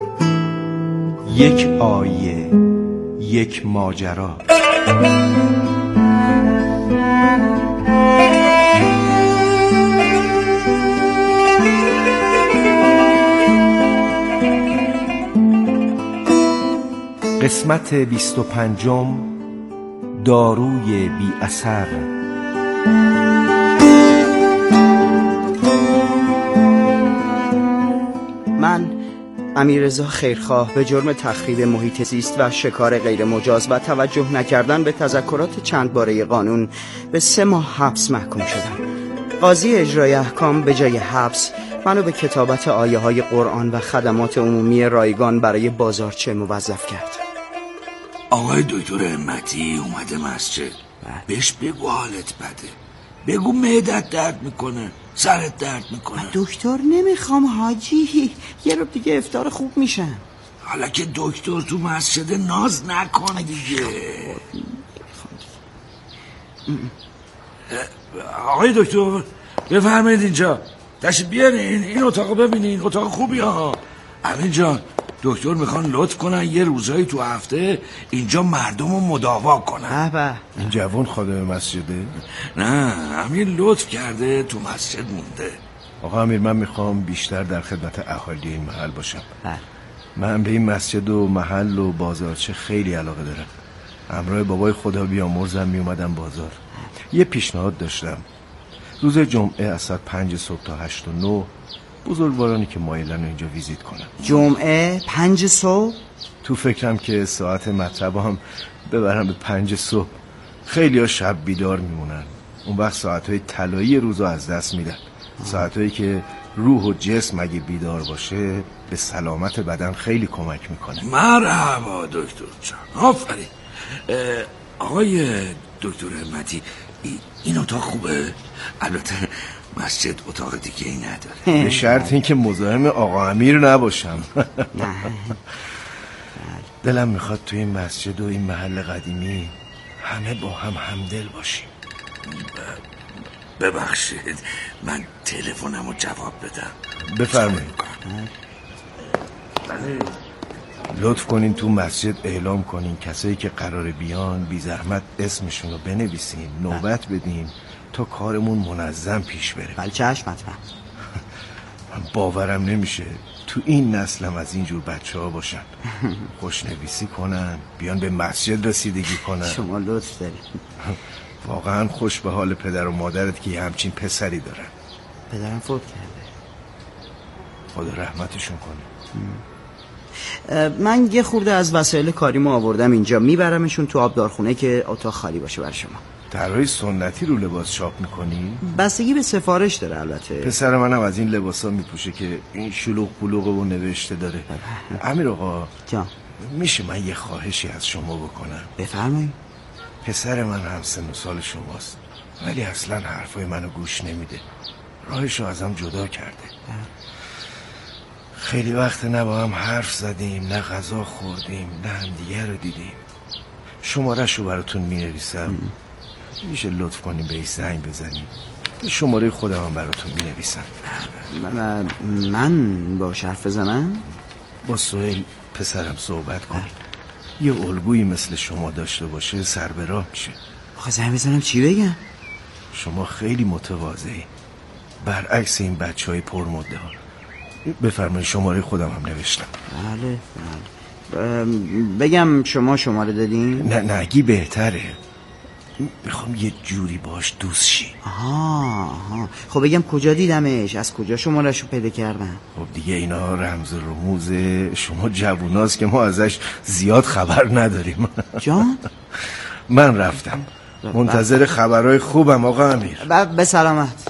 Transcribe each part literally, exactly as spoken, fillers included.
یک آیه، یک ماجرا. قسمت بیست و پنجم، داروی بی اثر. من امیررضا خیرخواه به جرم تخریب محیط زیست و شکار غیر مجاز و توجه نکردن به تذکرات چند باره قانون به سه ماه حبس محکوم شدم. قاضی اجرای احکام به جای حبس منو به کتابت آیه های قرآن و خدمات عمومی رایگان برای بازارچه موظف کرد. آقای دکتر همتی اومده مسجد، بهش بگو حالت بده، بگو معدت درد میکنه، سرت درد میکنه. دکتر نمیخوام حاجی، یه رو دیگه افطار خوب میشم. حالا که دکتر تو مسجد ناز نکن دیگه. آقای دکتر بفرمایید اینجا تشریف بیارین، این اتاقو ببینین، اتاق خوبی ها. امین جان، دکتر میخوان لطف کنن یه روزایی تو هفته اینجا مردم رو مداوا کنن. بابا این جوان خادم مسجده؟ نه، امیر لطف کرده تو مسجد مونده. آقا امیر، من میخوام بیشتر در خدمت اهالی این محل باشم. بله. من به این مسجد و محل و بازارچه خیلی علاقه دارم. همراه بابای خدا بیامرزم میومدم بازار. یه پیشنهاد داشتم، روز جمعه از ساعت پنج صبح تا هشت و نه بزرگوارانی که مایلن رو اینجا ویزیت کنم. جمعه پنج صبح؟ تو فکرم که ساعت مطلب هم ببرم به پنج صبح. خیلی ها شب بیدار میمونن، اون وقت ساعتهای طلایی روز رو از دست میدن. ساعتهایی که روح و جسم اگه بیدار باشه به سلامت بدن خیلی کمک میکنه. مرحبا دکتر جان، آفرین. آقای دکتر همتی، این اتاق خوبه؟ البته مسجد اتاق دیگه ای نداره. به شرط این که مزاحم آقا امیر نباشم. دلم میخواد توی این مسجد و این محل قدیمی همه با هم همدل باشیم. ببخشید من تلفنمو جواب بدم. بفرمایید. لطف کنین تو مسجد اعلام کنین کسایی که قرار بیان بی زحمت اسمشون رو بنویسین، نوبت بدین تا کارمون منظم پیش بره. بله چشم حتما. باورم نمیشه تو این نسلم از اینجور بچه ها باشن، خوشنویسی کنن، بیان به مسجد رسیدگی کنن. شما لطف دارید. واقعا خوش به حال پدر و مادرت که همچین پسری دارن. پدرم فوت کرده، خدا رحمتشون کنه. من یه خورده از وسایل کاریمو آوردم اینجا، میبرمشون تو آبدارخونه که اتاق خالی باشه برای شما. طرحهای سنتی رو لباس چاپ میکنی؟ بستگی به سفارش داره البته. پسر منم از این لباسا میپوشه که این شلوغ بلوغ و نوشته داره. امیر آقا جان، میشه من یه خواهشی از شما بکنم؟ بفرمایید. پسر من هم سن و سال شماست ولی اصلا حرفای منو گوش نمیده، راهشو ازم جدا کرده. خیلی وقت نه با هم حرف زدیم، نه غذا خوردیم، نه همدیگه رو دیدیم. شماره‌شو براتون مینویسم، میشه لطف کنیم بهش زنگ بزنیم؟ شماره خودم هم براتون مینویسم. من, من با حرف بزنم؟ با سهیل پسرم صحبت کن، یه الگویی مثل شما داشته باشه سر به راه میشه. آخه زنگ بزنم چی بگم؟ شما خیلی متواضعی، برعکس این بچه های پرمده ها. بفرمایید، شماره خودم هم نوشتم. بله بله. بگم شما شماره دادین؟ نه نگی بهتره، میخوام یه جوری باش دوست شی. آها آها. خب بگم کجا دیدمش، از کجا شماره‌شو پیدا کردم؟ خب دیگه اینا رمز رموز شما جووناست که ما ازش زیاد خبر نداریم. جان؟ من رفتم، منتظر خبرهای خوبم آقا امیر. به سلامت.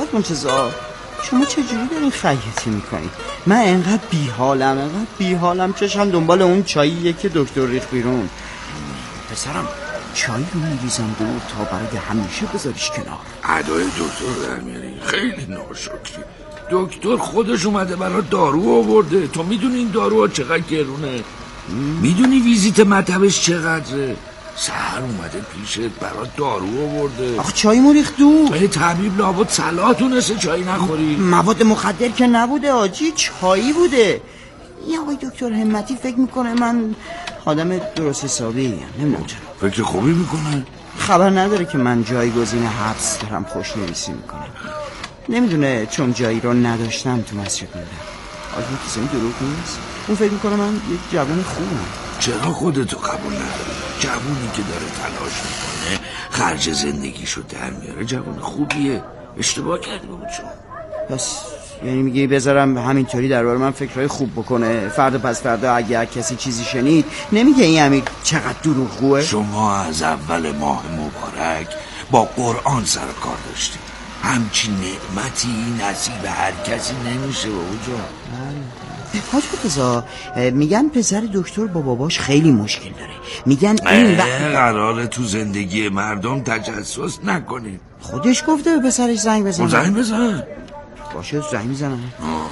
استاد منتظر شما چجوری دارین خیاطی میکنید؟ من انقدر بیحالم انقدر بیحالم چشم دنبال اون چاییه که دکتر ریخ بیرون. پسرم چای رو میریزم دور تا برای همیشه بذاریش کنار. ادای دکتر در میاری، خیلی ناشکری. دکتر خودش اومده برای دارو آورده. تو میدونی این دارو چقدر گرونه؟ میدونی ویزیت مطبش چقدره؟ سهر اومده پیشت برای دارو آورده. آخه چای مو ریخت دور. ای طبیب لابد صلاح تونسته چای نخوری. مواد مخدر که نبوده آجی، چایی بوده. یه آقای دکتر همتی فکر میکنه من آدم درست حسابی ام. نمیدونم چرا فکر خوبی میکنه. خبر نداره که من جایگزین حبس دارم خوشنویسی میکنم. نمیدونه چون جایی رو نداشتم تو مسجد موندم. آجی کسی دروغ نیست. اون فکر میکنه من یه جوان خوبم. چرا خودتو قبول نداری؟ جوونی که داره تلاش میکنه خرج زندگیشو در میاره جوان خوبیه. اشتباه کردی بابا چون. پس یعنی میگی بذارم همینطوری درباره من فکرهای خوب بکنه، فردا پس فردا اگه کسی چیزی شنید نمیگه این امیر چقدر دروغگوه؟ شما از اول ماه مبارک با قرآن سر کار داشتید. همچین نعمتی نصیب هر کسی نمیشه بابا جان. حاج مرتضی میگن پسر دکتر با باباش خیلی مشکل داره. میگن این وقت قراره تو زندگی مردم تجسس نکنید. خودش گفته به پسرش زنگ بزن. زنگ بزن. باشه زنگ میزنم.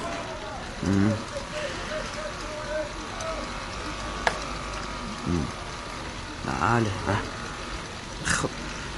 بله خب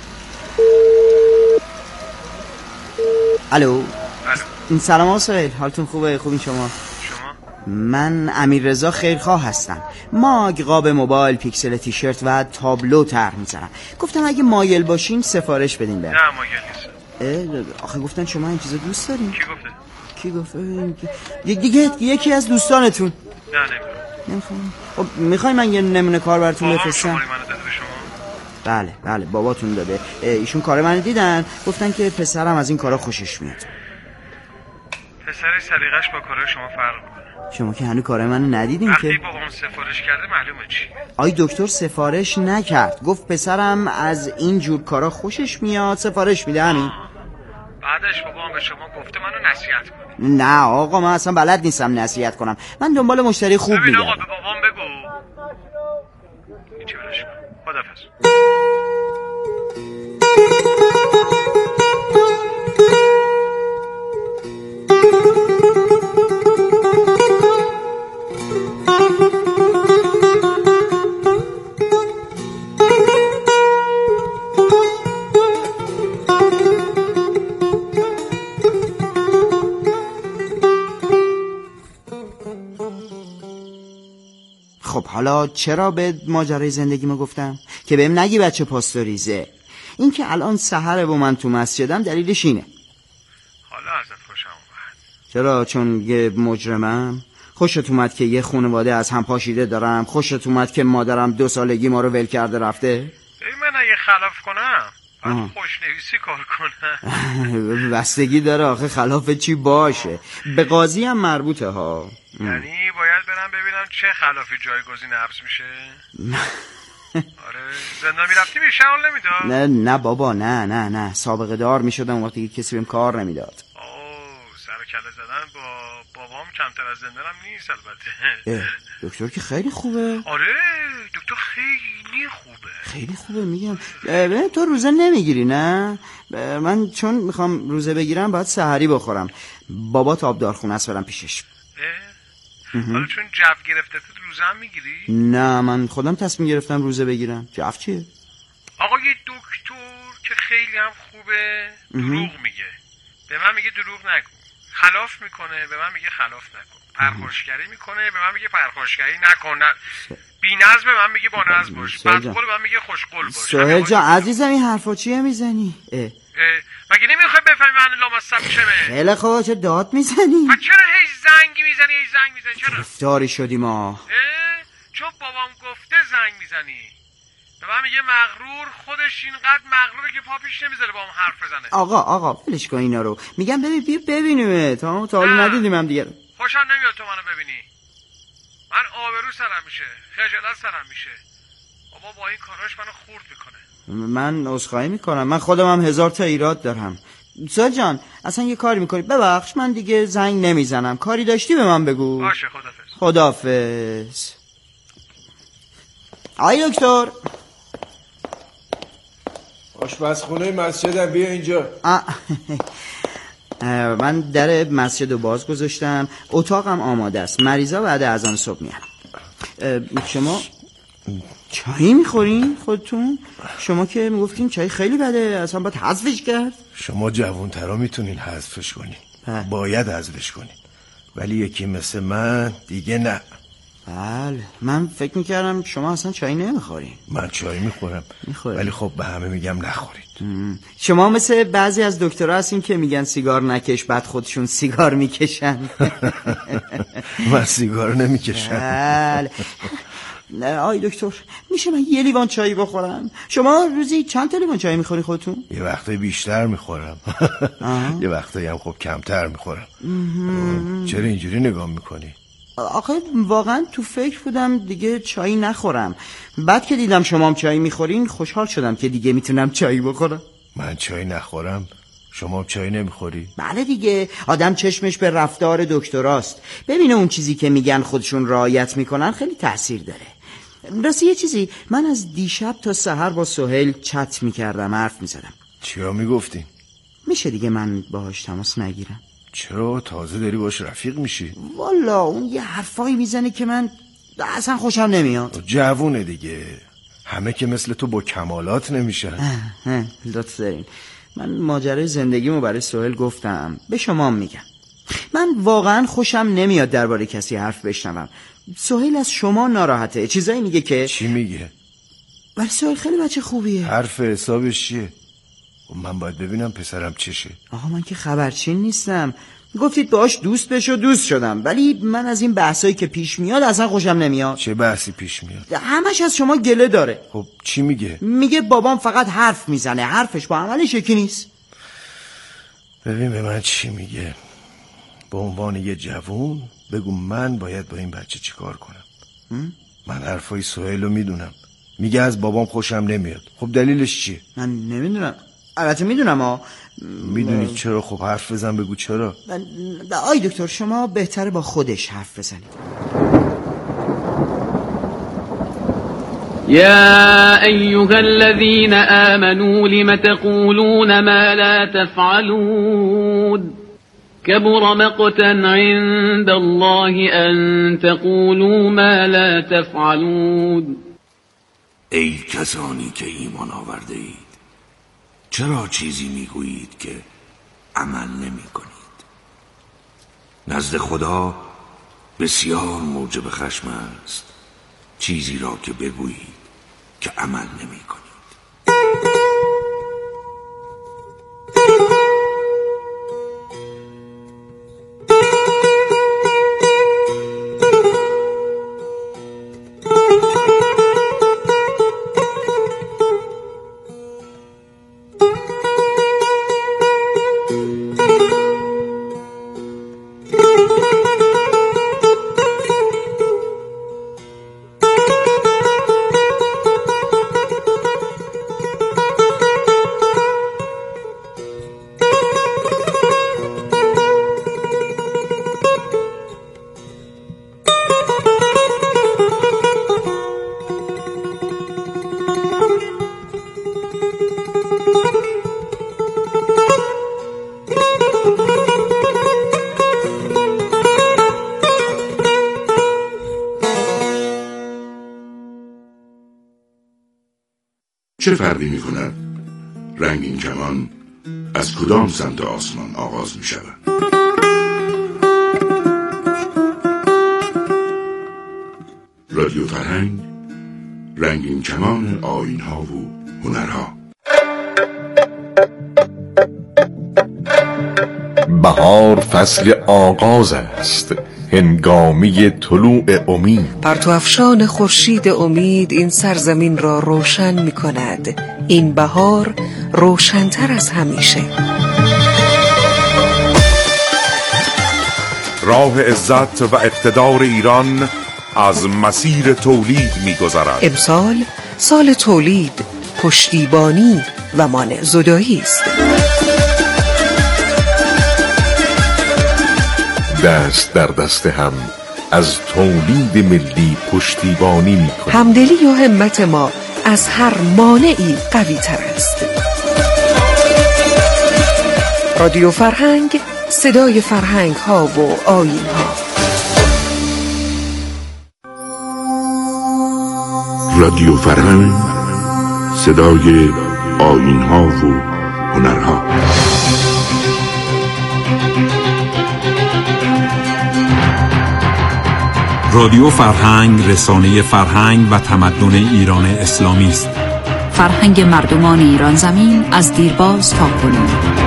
الو. سلام آسایل، حالتون خوبه؟ خوبین شما؟ شما؟ من امیررضا خیرخواه هستم. ماگ، قاب موبایل، پیکسل تیشرت و تابلو طرح می‌زنم. گفتم اگه مایل باشین سفارش بدین برام. نه مایل نیست. آخه گفتن شما این چیزا دوست دارین. کی گفته؟ کی گفته؟ دیگه یکی از دوستانتون. نه نمیخوام. خب میخوای من یه نمونه کار براتون بفرستم؟ بابام شماره منو داده به شما؟ بله بله باباتون داده. ایشون کار منو دیدن، گفتن که پسرم از این کارا خوشش میاد. پسرش سلیقش با کارهای شما فرق میکنه. شما که هنوز کارای منو ندیدین که. وقتی بابام سفارش کرده معلومه چی. آی دکتر سفارش نکرد، گفت پسرم از این جور کارا خوشش میاد سفارش میده همین. بعدش بابام به شما گفته منو نصیحت کنی. نه آقا من اصلا بلد نیستم نصیحت کنم. من دنبال مشتری خوب میگردم. ببین آقا به بابام بگو. هیچی برش کن. خدافظ. خب حالا چرا به ماجرای زندگیمو گفتم؟ که بهم نگی بچه پاستوریزه. این که الان سحره و من تو مسجدم دلیلش اینه. حالا ازت خوشم اومد. چرا؟ چون یه مجرمم؟ خوشت اومد که یه خانواده از هم پاشیده دارم؟ خوشت اومد که مادرم دو سالگی ما رو ول کرده رفته؟ ای من اگه خلاف کنم باید خوشنویسی کار کنم. بستگی داره آخه خلاف چی باشه. به قاضی هم مربوطه ها. یعنی باید برم ببینم چه خلافی جایگزین حبس میشه؟ آره زندان میرفتی بیشتر حال نمیداد؟ نه نه بابا نه نه نه سابقه دار میشدم وقتی که کسی بهم کار نمیداد. اوه سر کله زدن با بابام کمتر از زندانم نیست البته. دکتر که خیلی خوبه. آره دکتر خیلی خوبه. خیلی خوبه میگم. ببین تو روزه نمیگیری نه؟ من چون میخوام روزه بگیرم باید سحری بخورم. بابا آبدارخونه است برم پیشش. حالا چون جو گرفته تو روزه هم میگیری؟ نه من خودم تصمیم گرفتم روزه بگیرم. جو چیه؟ آقا یه دکتر که خیلی هم خوبه دروغ میگه. به من میگه دروغ نکن. خلاف میکنه به من میگه خلاف نکن. پرخاشگری میکنه به من میگه پرخاشگری نکن. بی‌نظم به من میگه با نظم باش. بدقول به من میگه خوشقول باش. سهیل جان عزیزم این حرفا چیه میزنی؟ اه مگه نمیخوای بفهمی من لامصب میشمه؟ خیلی خوبه چه داد میزنی؟ و چرا هی زنگی میزنی هی زنگ میزنی چرا؟ گرفتاری شدی ما. چون بابام گفته زنگ میزنی. به من میگه مغرور خودش اینقدر مغروره که پا پیش نمیذاره با هم حرف بزنه. آقا آقا ولش کن اینا رو. میگم ببین بیا ببینیم تا تا حالا ندیدیم هم دیگه. خوشم نمیاد تو منو ببینی. من آبرو سرم میشه خجالت سرم میشه. بابا با این کاراش منو خورد میکنه. من عذرخواهی میکنم. من خودم هم هزار تا ایراد دارم. سهیل جان اصلا یه کاری میکنی، ببخش من دیگه زنگ نمیزنم، کاری داشتی به من بگو. باشه خدافظ. خدافظ. آی دکتر. آشپزخونه مسجدم، بیا اینجا. من در مسجد رو باز گذاشتم، اتاقم آماده است، مریضا بعد از آن صبح میان. شما چایی میخورین خودتون؟ شما که میگفتین چای خیلی بده، اصلا باید حذفش کرد. شما جوانترا میتونین حذفش کنین، باید حذفش کنین، ولی یکی مثل من دیگه نه. بله من فکر میکردم شما اصلا چای نمیخورین. من چای میخورم میخورم. ولی خب به همه میگم نخورید. شما مثل بعضی از دکترها هستین که میگن سیگار نکش، بعد خودشون سیگار میکشن. من سیگار نمیکشم. بله. آی دکتر میشه من یه لیوان چای بخورم؟ شما روزی چند تا لیوان چای میخوری خودتون؟ یه وقتایی بیشتر میخورم. یه وقتایی هم خب کمتر میخورم. چرا اینجوری نگاه میکنی؟ آخه واقعا تو فکر بودم دیگه چایی نخورم، بعد که دیدم شما هم چایی میخورین خوشحال شدم که دیگه میتونم چایی بخورم. من چایی نخورم؟ شما هم چایی نمیخوری؟ بله دیگه، آدم چشمش به رفتار دکتراست، ببینه اون چیزی که میگن خودشون رعایت میکنن خیلی تأثیر داره. راستی یه چیزی، من از دیشب تا سحر با سهیل چت میکردم، حرف میزدم. چیا میگفتین؟ میشه دیگه من باهاش تماس نگیرم؟ چرا تازه داری باش رفیق میشی؟ والا اون یه حرفایی میزنه که من اصلا خوشم نمیاد. جوونه دیگه، همه که مثل تو با کمالات نمیشن. لطف دارین. من ماجرای زندگیمو برای سهیل گفتم، به شما میگم. من واقعا خوشم نمیاد درباره کسی حرف بشنوم. سهیل از شما ناراحته، چیزایی میگه که... چی میگه؟ ولی سهیل خیلی بچه خوبیه. حرف حسابش چیه؟ من باید ببینم پسرم چشه. آها من که خبرچین نیستم، گفتید باهاش دوست بشو، دوست شدم، ولی من از این بحثایی که پیش میاد اصلا خوشم نمیاد. چه بحثی پیش میاد؟ همش از شما گله داره. خب چی میگه؟ میگه بابام فقط حرف میزنه، حرفش با عملش یکی نیست. ببین به من چی میگه. به عنوان یه جوون بگو من باید با این بچه چی کار کنم. من حرفای سهیل رو میدونم، میگه از بابام خوشم نمیاد. خب دلیلش چیه؟ من نمیدونم. البته میدونم ها. میدونی چرا؟ خب حرف بزن بگو چرا. آی دکتر شما بهتره با خودش حرف بزنید. يا أيها الذين آمنوا لم تقولون ما لا تفعلون كبر مقتا عند الله أن تقولوا ما لا تفعلون. ای کسانی که ایمان آورده اید، چرا چیزی میگویید که عمل نمی کنید؟ نزد خدا بسیار موجب خشم است چیزی را که بگویید که عمل نمی کنید. چه فرقی می کند رنگین کمان از کدام سمت آسمان آغاز می شود؟ رادیو فرهنگ، رنگین کمان آیین ها و هنرها. بهار فصل آغاز است، هنگامی طلوع امید. پرتو افشان خورشید امید این سرزمین را روشن می کند. این بهار روشن‌تر از همیشه. راه عزت و اقتدار ایران از مسیر تولید می گذرد. امسال سال تولید، پشتیبانی و مانع زدایی است. دست در دست هم از تولید ملی پشتیبانی می‌کنیم. همدلی و همت ما از هر مانعی قوی تر است. رادیو فرهنگ، صدای فرهنگ ها و آیین ها. رادیو فرهنگ، صدای آیین ها و هنرها. رادیو فرهنگ رسانه فرهنگ و تمدن ایران اسلامی است. فرهنگ مردمان ایران زمین از دیرباز تا کنون.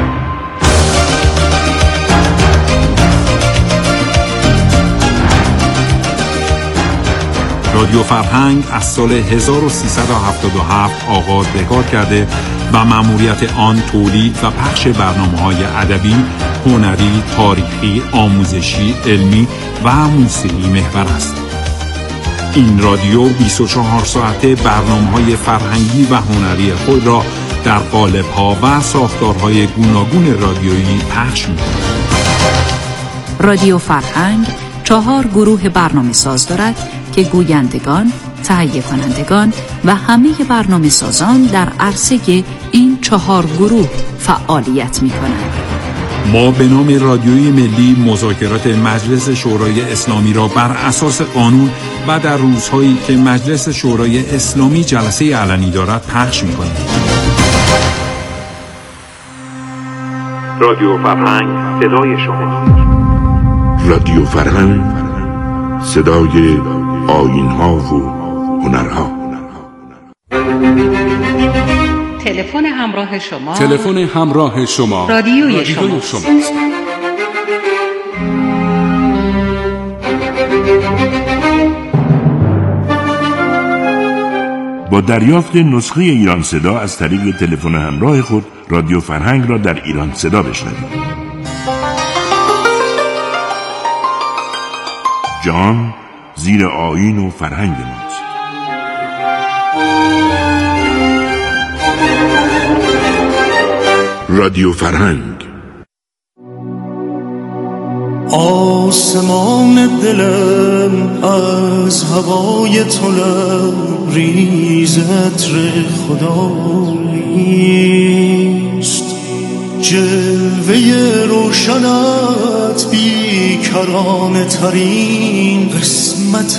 رادیو فرهنگ از سال هزار و سیصد و هفتاد و هفت آغاز به کار کرده و مأموریت آن تولید و پخش برنامه‌های ادبی، هنری، تاریخی، آموزشی، علمی و موسیقی محور است. این رادیو بیست و چهار ساعته برنامه‌های فرهنگی و هنری خود را در قالب‌ها و ساختارهای گوناگون رادیویی پخش می‌کند. رادیو فرهنگ چهار گروه برنامه ساز دارد که گویندگان، تهیه کنندگان و همه برنامه سازان در عرصه این چهار گروه فعالیت می کنند. ما به نام رادیوی ملی مذاکرات مجلس شورای اسلامی را بر اساس قانون و در روزهایی که مجلس شورای اسلامی جلسه علنی دارد پخش می کنیم. رادیو فرهنگ، صدای شما. رادیو فرهنگ، صدای آیین ها و هنرها. تلفن همراه شما تلفن همراه شما رادیوی, رادیوی شما. شماست. با دریافت نسخه ایران صدا از طریق تلفن همراه خود رادیو فرهنگ را در ایران صدا بشنوید. جهان زیر آیین و فرهنگ ماست. رادیو فرهنگ. آسمان دلم از هوای تو لبریز عطر خداییست، جلوه روشنت بیکرانه ترین قسمت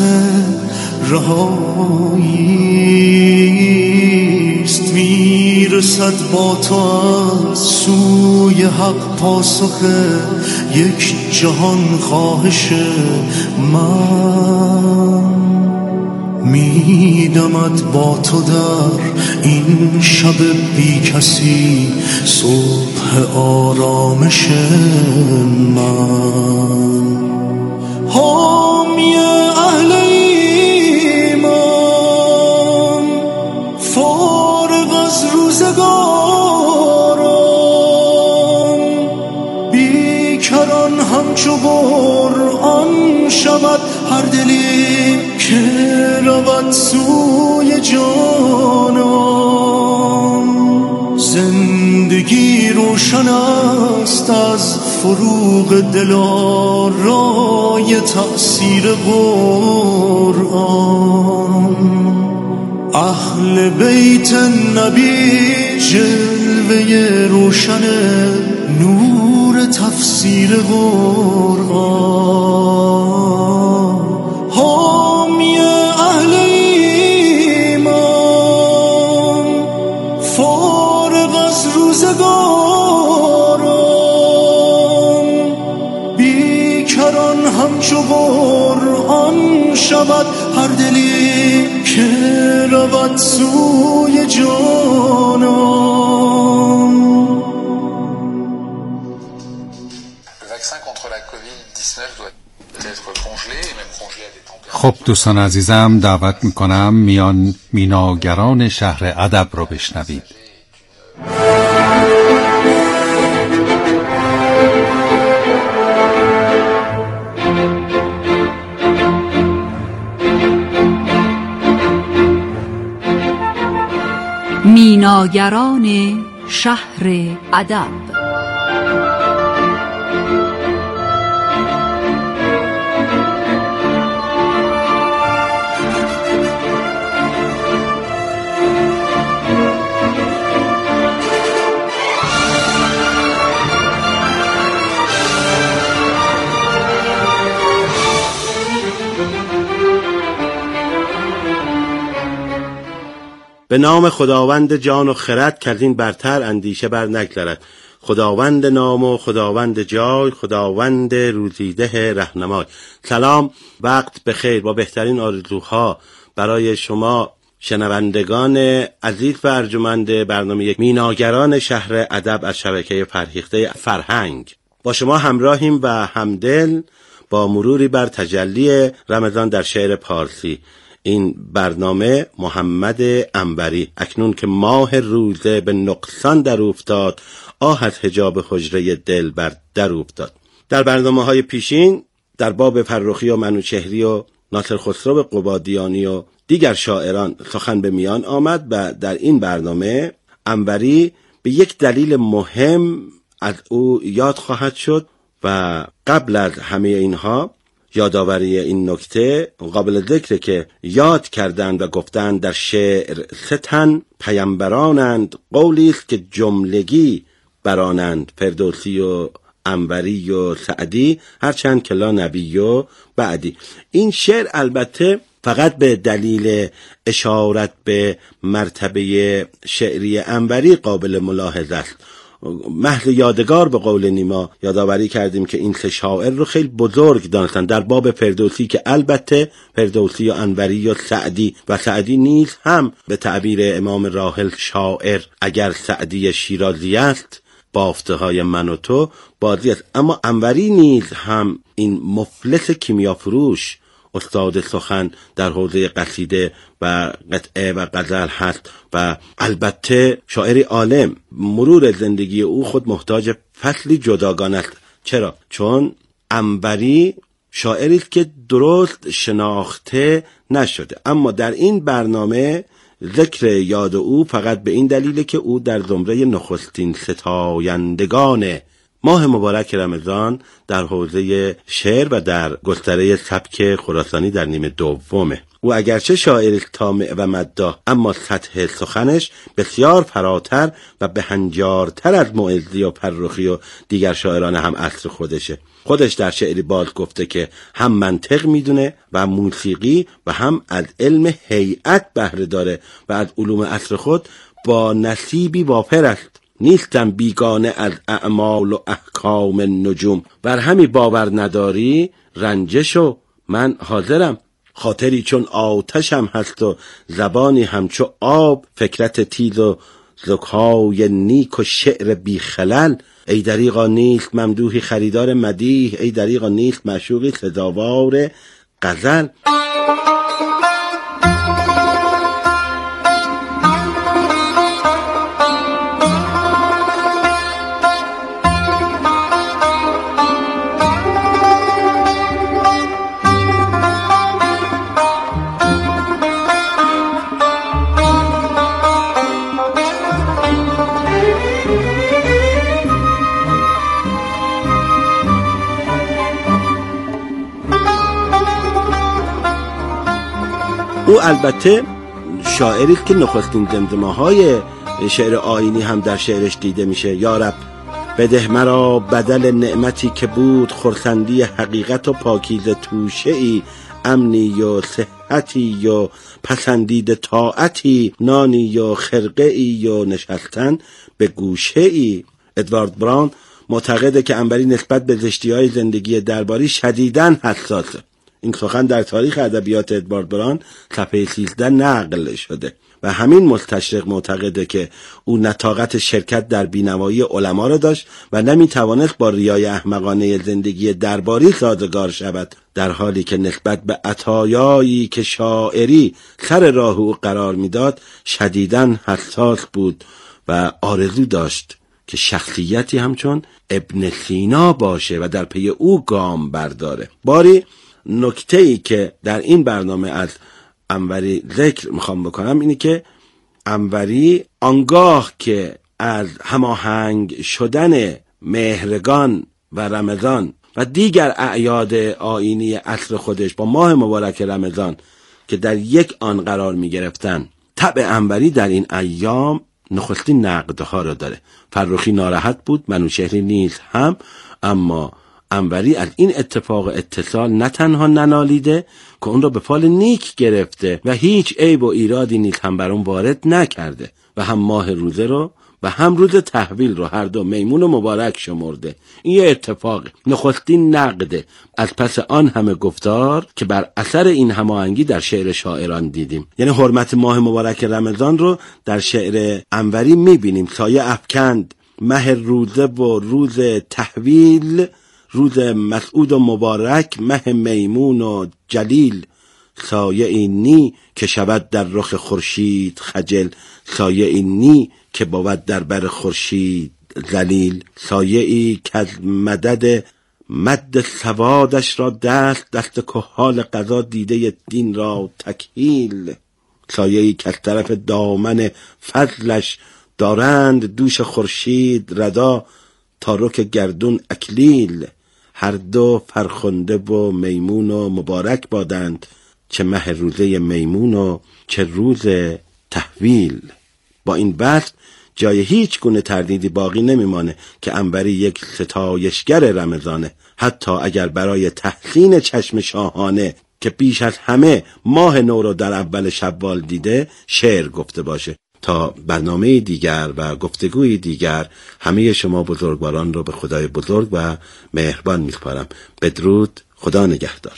رهاییست. میرسد با تو از سوی حق پاسخ یک جهان خواهش من، میدمد با تو در این شب بی کسی صبح آرامش من. حامی اهل ایمان فارغ از روزگاران، بیکران همچو قرآن شود هر دلی که رود سوی جانان. زندگی روشن است از فروغ دلارای تأثیر قرآن. اهل بیت نبی جلوه روشن نور تفسیر قرآن. حامی اهل ایمان فارغ از روزگاران، بیکران همچو قرآن شود هر دلی که رود سوی جانان. خب دوستان عزیزم، دعوت میکنم میان میناگران شهر ادب رو بشنوید. میناگران شهر ادب. به نام خداوند جان و خرد که از این برتر اندیشه بر نگذرد. خداوند نام و خداوند جای، خداوند روزیده رهنمای. سلام، وقت بخیر. با بهترین آرزوها برای شما شنوندگان عزیز و ارجمند برنامه میناگران شهر ادب از شبکه فرهیخته فرهنگ با شما همراهیم و همدل با مروری بر تجلی رمضان در شعر پارسی. این برنامه محمد عنبری. اکنون که ماه روزه به نقصان در افتاد، آه از حجاب حجره دل بر در افتاد. در برنامه های پیشین در باب فرخی و منوچهری و ناصر خسرو قبادیانی و دیگر شاعران سخن به میان آمد و در این برنامه عنبری به یک دلیل مهم از او یاد خواهد شد و قبل از همه اینها یادآوری این نکته قابل ذکره که یاد کردند و گفتند در شعر سه تن پیامبرانند، قولی است که جملگی برانند، فردوسی و عنبری و سعدی، هرچند که لا نبی و بعدی. این شعر البته فقط به دلیل اشارت به مرتبه شعری عنبری قابل ملاحظه است. محض یادگار به قول نیما یادآوری کردیم که این سه شاعر رو خیلی بزرگ دانستن در باب فردوسی، که البته فردوسی و عنبری و سعدی و سعدی نیز هم به تعبیر امام راحل شاعر، اگر سعدی شیرازی است بافته های من و تو بازی است، اما عنبری نیز هم این مفلس کیمیا فروش استاد سخن در حوزه قصیده و قطعه و غزل هست و البته شاعری عالم. مرور زندگی او خود محتاج فصلی جداگانه است. چرا؟ چون عنبری شاعری است که درست شناخته نشده، اما در این برنامه ذکر یاد او فقط به این دلیله که او در زمره نخستین ستایندگان ماه مبارک رمضان در حوزه شعر و در گستره سبک خراسانی در نیمه دومه. او اگرچه شاعری طامع و مداح، اما سطح سخنش بسیار فراتر و بهنجارتر از معزی و فرخی و دیگر شاعران هم عصر خودشه. خودش در شعری باز گفته که هم منطق میدونه و موسیقی و هم از علم هیئت بهره داره و از علوم عصر خود با نصیبی وافر است. نیستم بیگانه از اعمال و احکام نجوم، بر همی باور نداری رنجش و من حاضرم. خاطری چون آتشم هست و زبانی همچو آب، فکرت تیز و ذکای نیک و شعر بی خلل. ای دریغا نیست ممدوحی خریدار مدیح، ای دریغا نیست معشوقی سزاوار غزل. او البته شاعری که نخستین زمزمه‌های شعر آیینی هم در شعرش دیده میشه. یا رب بده مرا بدل نعمتی که بود، خرسندی حقیقت و پاکیزه توشه ای، امنی و صحتی و پسندید طاعتی، نانی و خرقه ای و نشستن به گوشه ای. ادوارد براون معتقده که عنبری نسبت به زشتی‌های زندگی درباری شدیداً حساسه. این سخن در تاریخ ادبیات ادوارد براون صفحه سیزده نقل شده و همین مستشرق معتقده که او نطاقت شرکت در بینوایی علما را داشت و نمیتوانست با ریای احمقانه زندگی درباری سازگار شود، در حالی که نسبت به عطایایی که شاعری سر راه او قرار میداد شدیداً حساس بود و آرزو داشت که شخصیتی همچون ابن سینا باشه و در پی او گام برداره. باری نکته‌ای که در این برنامه از عنبری ذکر میخوام بکنم اینه که عنبری آنگاه که از هماهنگ شدن مهرگان و رمضان و دیگر اعیاد آیینی عصر خودش با ماه مبارک رمضان که در یک آن قرار میگرفتن، طبع عنبری در این ایام نخستین نقدها را داره. فرخی ناراحت بود، منوچهری نیز هم، اما انوری از این اتفاق اتصال نه تنها ننالیده که اون را به فال نیک گرفته و هیچ عیب و ایرادی نیز هم بر اون وارد نکرده و هم ماه روزه رو و هم روز تحویل رو هر دو میمون و مبارک شمرده. این یه اتفاق نخستین نقده از پس آن همه گفتار که بر اثر این هماهنگی در شعر شاعران دیدیم. یعنی حرمت ماه مبارک رمضان رو در شعر انوری میبینیم. سایه افکند مه روزه و روز تحویل، روز مسعود و مبارک، مه میمون و جلیل. سایه اینی که شود در رخ خورشید خجل، سایه اینی که بود در بر خورشید ذلیل. سایه ای که از مدد مد سوادش را دست دست کحال قضا دیده دین را تکهیل. سایه ای که از طرف دامن فضلش دارند دوش خورشید ردا تا رک گردون اکلیل. هر دو فرخنده و میمون و مبارک بادند، چه مه روزه میمون و چه روز تحویل. با این بحث جای هیچ گونه تردیدی باقی نمیمانه که انوری یک ستایشگر رمضانه، حتی اگر برای تحسین چشم شاهانه که پیش از همه ماه نو رو در اول شوال دیده شعر گفته باشه. تا برنامه دیگر و گفتگوی دیگر همه شما بزرگواران رو به خدای بزرگ و مهربان می‌سپارم. بدرود، خدا نگهدار.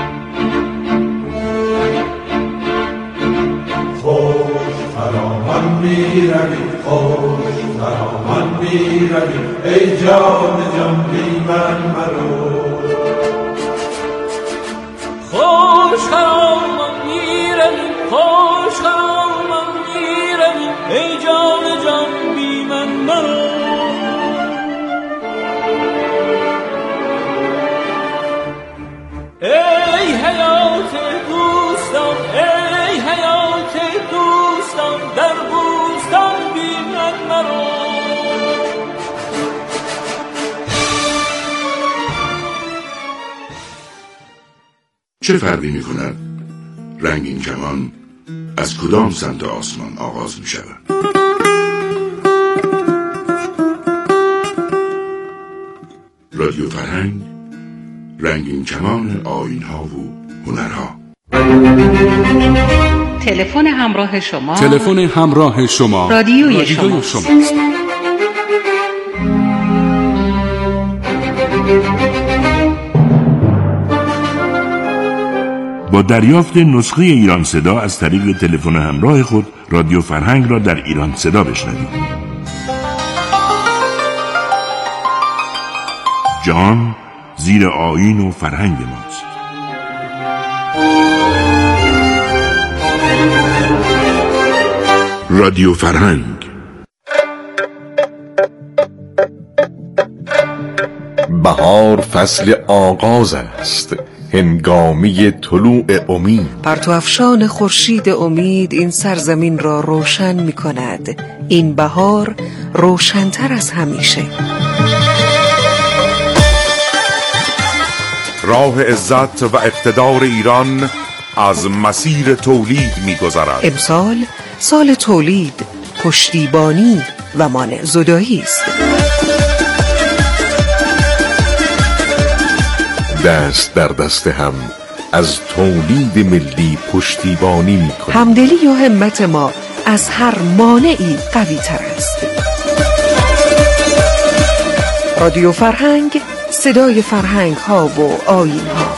خوش فرامان می‌روی، خوش فرامان می‌روی، ای جان جان بی من مرو. خوش فرامان می‌روی، خوش فرامان می‌روی، ای جان جان بی من مرو. ای حیات دوستان، ای حیات دوستان، در بوستان بی من مرو. چه فرقی می کند رنگین کمان از کدام سمت آسمان آغاز می شود؟ رادیو فرهنگ، رنگین کمان آیین ها و هنرها. تلفن همراه شما، تلفن همراه شما، رادیوی, رادیوی شما. شماست. با دریافت نسخه ایران صدا از طریق تلفن همراه خود رادیو فرهنگ را در ایران صدا بشنوید. جهان زیر آیین و فرهنگ ماست. رادیو فرهنگ. بهار فصل آغاز است، هنگامی طلوع امید. پرتو افشان خورشید امید این سرزمین را روشن می کند. این بهار روشن‌تر از همیشه. راه عزت و اقتدار ایران از مسیر تولید می گذرد. امسال سال تولید، پشتیبانی و مانع زدایی است. دست در دست هم از تولید ملی پشتیبانی می کنیم. همدلی و همت ما از هر مانعی قوی تر است. رادیو فرهنگ، صدای فرهنگ ها و آیین ها.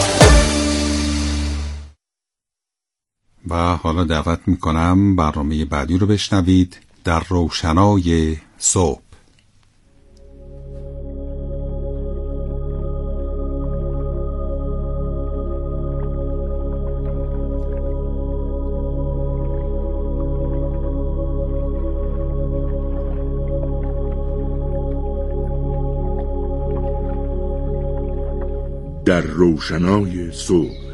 و حالا دعوت می کنم برنامه بعدی رو بشنوید، در روشنای صبح. در روشنای صبح.